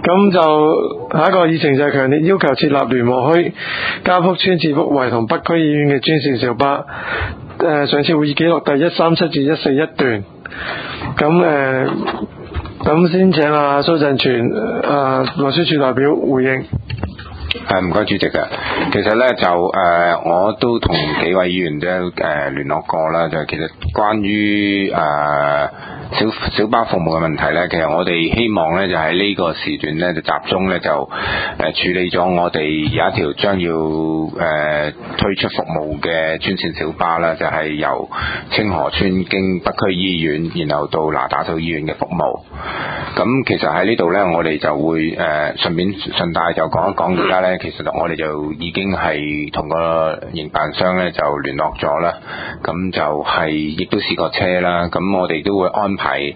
咁就下一個議程就係強烈要求設立聯和墟、嘉福邨、置福圍同北區醫院嘅專線小巴。上次會議記錄第137至141段。咁先請蘇振全運輸署代表回應。 唔該主席嘅，其實咧就我都同幾位議員都聯絡過啦，就其實關於小巴服務嘅問題咧，其實我哋希望咧就喺呢個時段咧就集中咧就處理咗我哋有一條將要推出服務嘅專線小巴啦，就係由清河村經北區醫院，然後到那打素醫院嘅服務。咁其實喺呢度咧，我哋就會順帶就講一講而家咧，其實我哋就已經係同個營辦商咧就聯絡咗啦，咁就係亦都試過車啦，咁我哋都會安排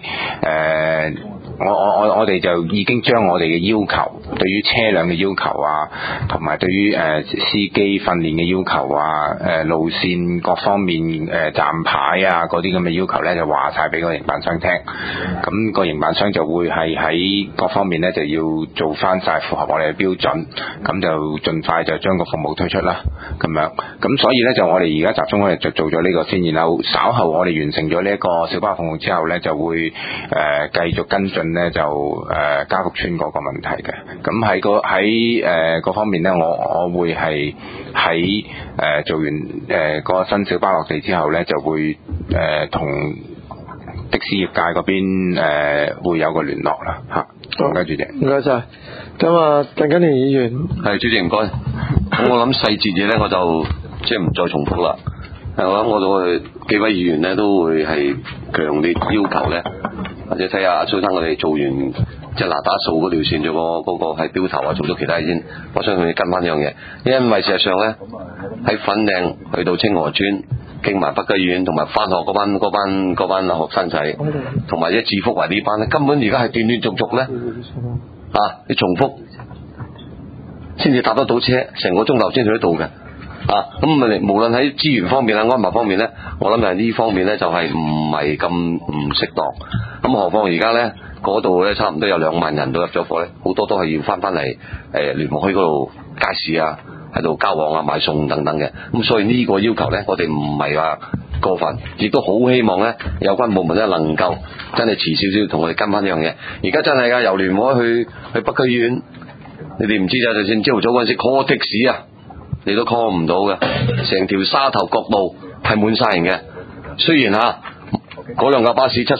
我哋就已經將我哋嘅要求，對於車輛嘅要求啊，同埋對於司機訓練嘅要求啊，路線各方面站牌啊嗰啲咁嘅要求咧，就話晒俾個營辦商聽。咁個營辦商就會係喺各方面咧就要做翻晒符合我哋嘅標準，咁就盡快就將個服務推出啦。咁樣，咁所以咧就我哋而家集中我哋就做咗呢個先，然後稍後我哋完成咗呢一個小巴服務之後咧，就會繼續跟進咧就嘉福邨嗰個問題嘅。咁喺嗰方面咧，我會係喺做完個新小巴落地之後咧，就會同的士業界嗰邊會有個聯絡啦嚇。唔該主席， 唔該晒。咁鄧金蓮議員， 係主席唔該。咁我諗細節嘢咧，我就即係唔再重複啦。我諗我哋幾位議員咧都會係強烈要求咧，或者睇下蘇生我哋做完即係那打素嗰條線咗嗰個係標頭啊，做咗其他嘢先。我相信你跟翻呢樣嘢，因為事實上咧喺粉嶺去到清河村，經埋北區醫院同埋翻學嗰班學生仔，同埋一置福圍呢班咧，根本而家係斷斷續續咧你重複先至搭得到車，成個鐘頭先去得到嘅。咁無論喺資源方面啊、安排方面咧，我諗係呢方面咧就係唔係咁唔適當。咁何況而家咧嗰度咧差唔多有2萬人都入咗貨咧，好多都係要翻嚟聯和墟嗰度街市啊，喺度交往啊、買餸等等嘅。咁所以呢個要求咧，我哋唔係話過分，亦都好希望咧有關部門咧能夠真係遲少少同我哋跟翻呢樣嘢。而家真係噶由聯和墟去北區醫院，你哋唔知就算朝頭早嗰陣時 call 的士啊，你都 call 唔到嘅，成條沙頭角道係滿晒人嘅。雖然嗰兩架巴士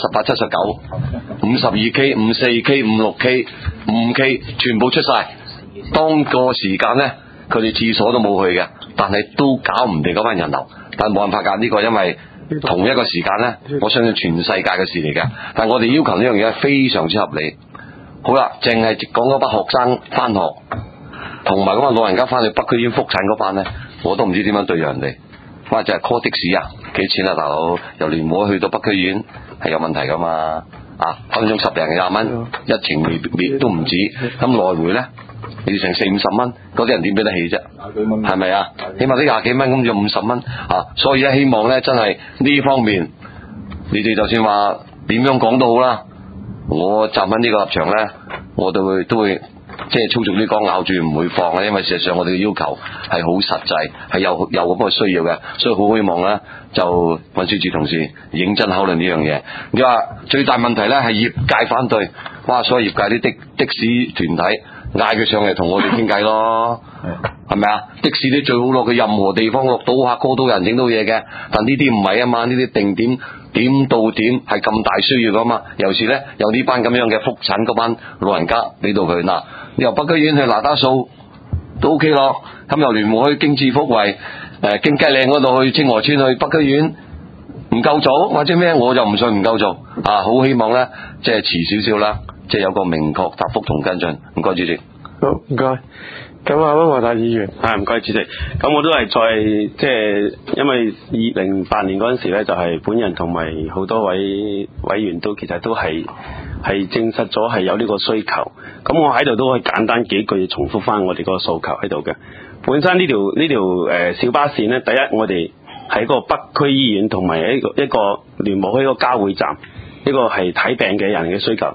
78、79、52K、54K、56K、5K 全部出晒，當個時間呢，佢哋廁所都冇去嘅，但係都搞唔掂嗰班人流。但係冇辦法㗎，呢個因為同一個時間呢，我相信全世界嘅事嚟嘅。但係我哋要求呢樣嘢非常之合理。好啦，淨係講嗰班學生翻學，同埋嗰班老人家翻去北區醫院復診嗰班呢，我都唔知點樣對人哋。或者係 call 的士啊，幾錢啊大佬？由聯和去到北區醫院係有問題噶嘛？分鐘10零20蚊，一程未都唔止。咁來回呢，你成40、50蚊，嗰啲人點俾得起啫？係咪啊？起碼都20幾蚊，咁就50蚊所以咧，希望呢真係呢方面，你哋就算話點樣講都好啦，我站喺呢個立場呢，我都會即係粗俗啲講，咬住唔會放啦，因為事實上我哋嘅要求係好實際，係有咁嘅需要嘅，所以好希望咧就運輸署同事認真考慮呢樣嘢。你話最大問題咧係業界反對，所以業界啲的士團體嗌佢上嚟同我哋傾偈咯，係咪啊？的士你最好落去任何地方落到客 call 到人整到嘢嘅，但呢啲唔係啊嘛，呢啲定點到點係咁大需要噶嘛。尤其咧有呢班咁樣嘅復診嗰班老人家俾到佢嗱。你由北區醫院去那打素都 OK 咯，咁由聯和墟經置福圍經雞嶺嗰度去清河村去北區醫院唔夠做或者咩，我就唔信唔夠做好希望咧即係遲少少啦，即係有個明確答覆同跟進。唔該主席。 好唔該。咁溫和達議員， 唔該主席。咁我都係即係因為2008年嗰陣時咧，就係本人同埋好多位委員都其實都係證實咗係有呢個需求。咁我喺度都可以簡單幾句重複翻我哋個訴求喺度嘅。本身呢條小巴線咧，第一我哋喺個北區醫院同埋一個聯和墟個交匯站，一個係睇病嘅人嘅需求。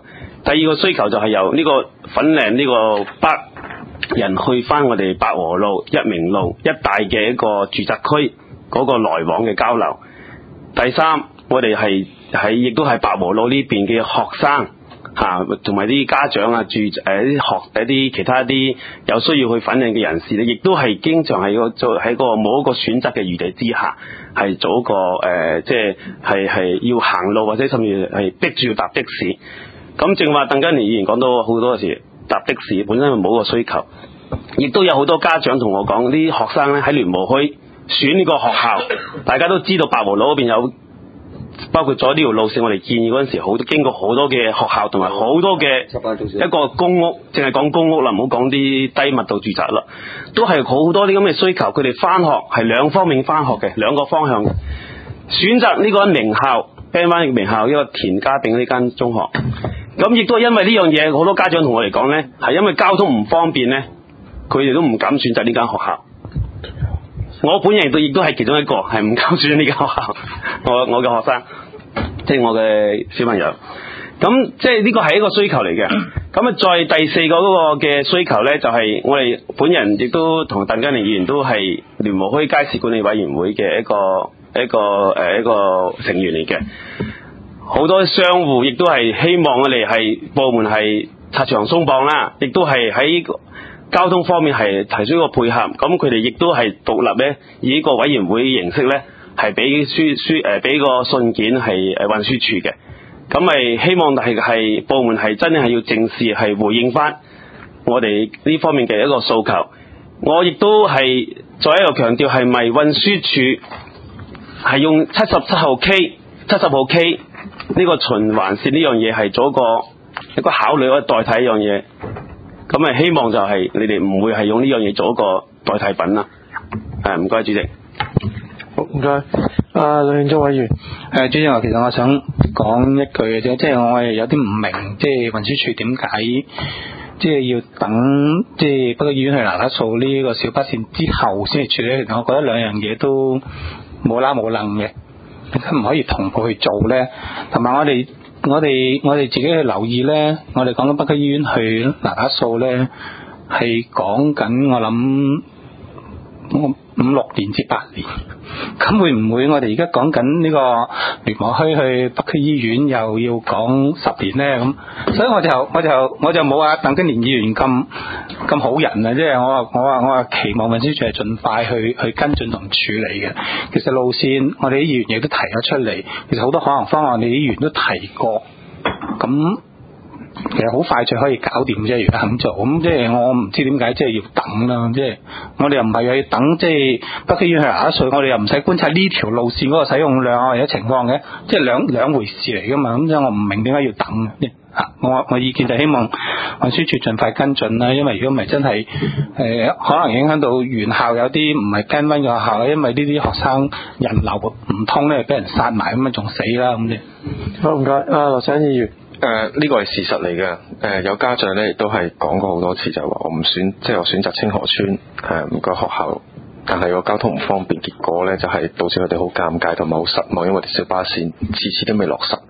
第二個需求就係由呢個粉嶺呢個北人去翻我哋百和路、一明路一帶嘅一個住宅區嗰個來往嘅交流。第三，我哋係亦都係百和路呢邊嘅學生同埋啲家長啲其他啲有需要去粉嶺嘅人士咧，亦都係經常喺個冇一個選擇嘅餘地之下，係做一個即係要行路或者甚至係逼住要搭的士。咁正話鄧家年議員講到好多時搭的士本身冇個需求，亦都有好多家長同我講，啲學生咧喺聯和墟選呢個學校，大家都知道百和路嗰邊有。包括咗呢條路線，我哋建議嗰陣時，經過好多嘅學校同埋好多嘅一個公屋，淨係講公屋啦，唔好講啲低密度住宅啦，都係好多啲咁嘅需求。佢哋翻學係兩方面翻學嘅，兩個方向嘅選擇呢個名校 ，band 翻嘅名校，一個田家炳呢間中學。咁亦都因為呢樣嘢，好多家長同我哋講呢，係因為交通唔方便呢，佢哋都唔敢選擇呢間學校。我本人亦都係其中一個係唔敢選呢間學校，我嘅學生，即係我嘅小朋友。咁即係呢個係一個需求嚟嘅。咁啊，再第四個嗰個嘅需求呢，就係我哋本人亦都同鄧家年議員都係聯和墟街市管理委員會嘅一個成員嚟嘅。好多商戶亦都係希望我哋係部門係拆牆鬆綁啦，亦都係喺交通方面係提出一個配合，咁佢哋亦都係獨立咧，以呢個委員會形式咧，係俾個信件係運輸處嘅，咁咪希望係部門係真係要正視係回應翻我哋呢方面嘅一個訴求。我亦都係再一個強調，係咪運輸處係用77號 K 呢個循環線呢樣嘢係做一個考慮或者代替一樣嘢。咁啊，希望就係你哋唔會係用呢樣嘢做一個代替品啦。唔該，主席。 好，唔該。梁慶忠委員。 主席，其實我想講一句嘅啫，即係我係有啲唔明，即係運輸處點解即係要等即係北區醫院去拿打數呢個小巴線之後先去處理。其實我覺得兩樣嘢都冇啦冇楞嘅，點解唔可以同步去做咧？同埋我哋自己去留意咧，我哋講緊北區醫院去拿打數咧，係講緊我諗5、6年至8年，咁會唔會我哋而家講緊呢個聯和墟去北區醫院又要講10年咧？咁所以我就冇話鄧經年議員咁好人啊！即係我話期望運輸處係盡快去跟進同處理嘅。其實路線我哋啲議員亦都提咗出嚟，其實好多可能方案我哋啲議員都提過，咁其實好快就可以搞掂啫，如果肯做。咁即係我唔知點解即係要等啦，即係我哋又唔係要等，即係北區醫院去拿打數，我哋又唔使觀察呢條路線嗰個使用量啊或者情況嘅，即係兩回事嚟噶嘛。咁所以我唔明點解要等嘅。我意見就希望運輸處盡快跟進啦，因為如果唔係真係可能影響到原校有啲唔係跟溫嘅學校，因為呢啲學生人流唔通咧，俾人殺埋咁樣仲死啦咁啫。 好，唔該。羅生議員。 呢個係事實嚟嘅。有家長咧亦都係講過好多次，就係話我選擇清河村個學校，但係個交通唔方便，結果咧就係導致佢哋好尷尬同埋好失望，因為啲小巴線次都未落實。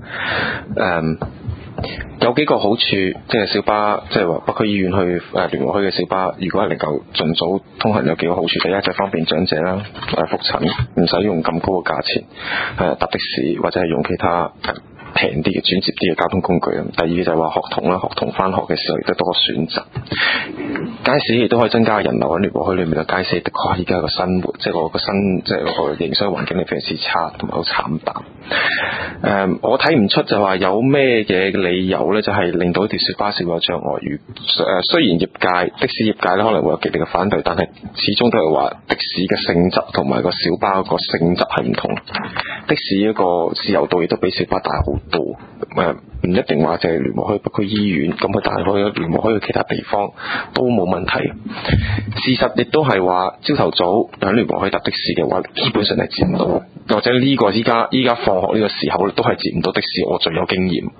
有幾個好處，即係小巴，即係話北區醫院去聯和墟嘅小巴，如果係能夠盡早通行，有幾個好處。第一就係方便長者啦，復診唔使用咁高嘅價錢，搭的士或者係用其他平啲嘅轉接啲嘅交通工具。第二就係話學童啦，學童翻學嘅時候亦都多個選擇。街市亦都可以增加人流，喺聯和墟裏面嘅街市的確而家個生活，即係個營商環境係非常之差，同埋好慘淡。我睇唔出就話有咩嘅理由咧，就係令到條小巴線有障礙。雖然的士業界咧可能會有極力嘅反對，但係始終都係話的士嘅性質同埋個小巴個性質係唔同。的士一個自由度亦都比小巴大好多。唔一定話就係聯和墟北區醫院，咁佢大可以聯和墟去其他地方都冇問題。事實亦都係話朝頭早喺聯和墟搭的士嘅話，基本上係接唔到，或者呢個依家放學呢個時候都係接唔到的士。我最有經驗。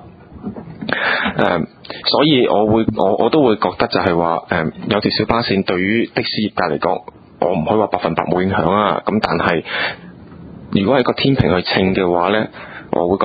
所以我都會覺得就係話有條小巴線對於的士業界嚟講，我唔可以話100%冇影響啊。咁但係如果係個天平去稱嘅話呢，我會覺得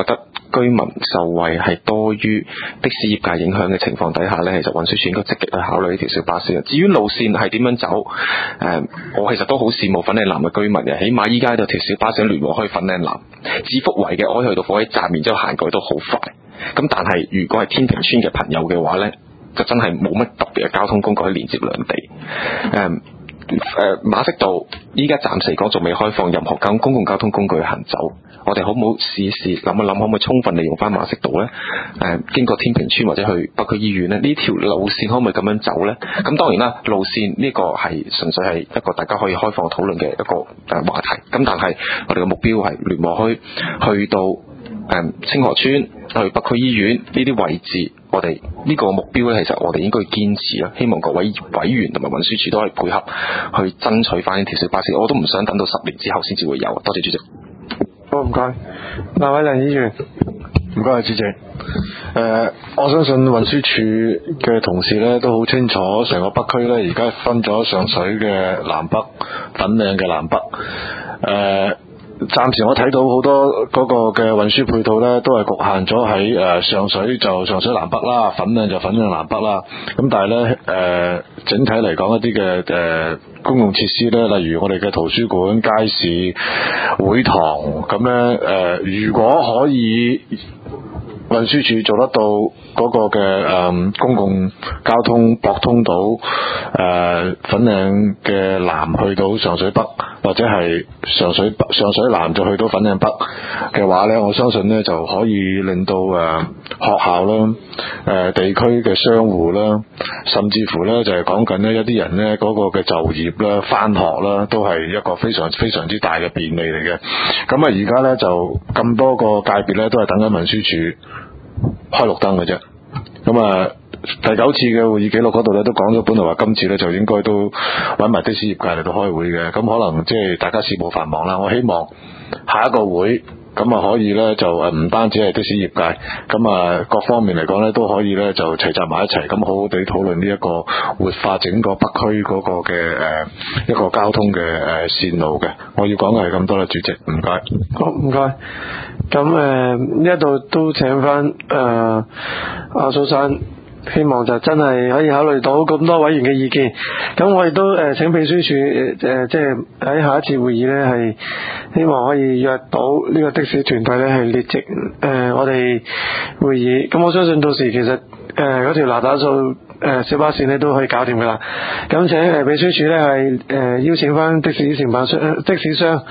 居民受惠係多於的士業界影響嘅情況底下呢，其實運輸署應該積極去考慮呢條小巴線。至於路線係點樣走，我其實都好羨慕粉嶺南嘅居民嘅，起碼依家有條小巴線聯和墟粉嶺南至福圍嘅，可以去到火車站，然之後行過去都好快。咁但係如果係天平村嘅朋友嘅話呢，就真係冇乜特別嘅交通工具去連接兩地。馬適道依家暫時嚟講仲未開放任何公共交通工具行走，我哋好唔好試一試諗一諗，可唔可以充分利用翻馬適道呢？經過天平村或者去北區醫院呢條路線可唔可以咁樣走呢？咁當然啦，路線呢個係純粹係一個大家可以開放討論嘅一個話題。咁但係我哋嘅目標係聯和墟去到清河村去北區醫院呢啲位置，我哋呢個目標呢，其實我哋應該堅持啦。希望各位委員同埋運輸署都可以配合去爭取翻呢條小巴線，我都唔想等到10年之後先至會有。多謝主席。 好，唔該。嗱，位梁議員， 唔該，主席。我相信運輸署嘅同事呢都好清楚，成個北區呢而家分咗上水嘅南北、粉嶺嘅南北。暫時我睇到好多嗰個嘅運輸配套呢都係局限咗喺上水就上水南北啦，粉嶺就粉嶺南北啦。咁但係呢，整體嚟講一啲嘅公共設施呢，例如我哋嘅圖書館、街市、會堂，咁呢，如果可以運輸署做得到嗰個嘅公共交通駁通到粉嶺嘅南去到上水北，或者係上水南就去到粉嶺北嘅話呢，我相信呢就可以令到學校啦、地區嘅商戶啦，甚至乎呢就係講緊呢一啲人呢嗰個嘅就業啦、返學啦，都係一個非常非常之大嘅便利嚟嘅。咁啊而家呢就咁多個界別呢都係等緊運輸署開綠燈嘅啫。咁啊第9次嘅會議記錄嗰度咧都講咗，本來話今次咧就應該都揾埋的士業界嚟到開會嘅，咁可能即係大家事務繁忙啦。我希望下一個會咁啊可以咧就唔單止係的士業界，咁啊各方面嚟講咧都可以咧就齊集埋一齊，咁好好地討論呢一個活化整個北區嗰個嘅一個交通嘅線路嘅。我要講嘅係咁多啦，主席，唔該。 好，唔該。咁呢一度都請翻阿蘇生。希望就真係可以考慮到咁多委員嘅意見，咁我亦都請秘書處即係喺下一次會議呢，係希望可以約到呢個的士團隊呢，係列席我哋會議。咁我相信到時其實嗰條嗱打數小巴線呢都可以搞掂噶啦。咁請秘書處呢，係邀請翻的士承辦商的士商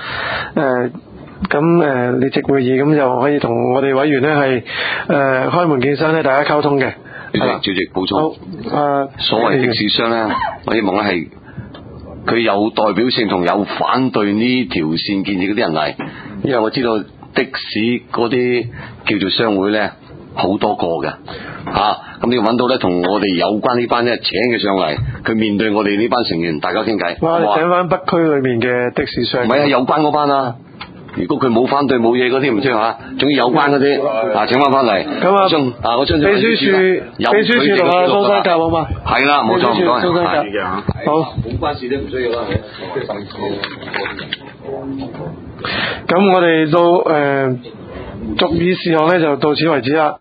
咁列席會議，咁就可以同我哋委員呢，係開門見山呢，大家溝通嘅。 主席補充，所謂的士商呢，我希望呢係佢有代表性同有反對呢條線建設嗰啲人嚟，因為我知道的士嗰啲叫做商會呢好多個嘅，咁你要揾到呢同我哋有關呢班呢請佢上嚟，佢面對我哋呢班成員大家傾偈。 我哋請翻北區裏面嘅的士商， 唔係有關嗰班啊。如果佢冇反對冇嘢嗰啲唔知嚇，總之有關嗰啲請翻嚟。咁我相信秘書處同阿蘇生夾好嘛？ 係啦，冇錯，唔該。 蘇生夾好， 冇關事都唔需要啦。 咁我哋到逐議事項呢就到此為止啦。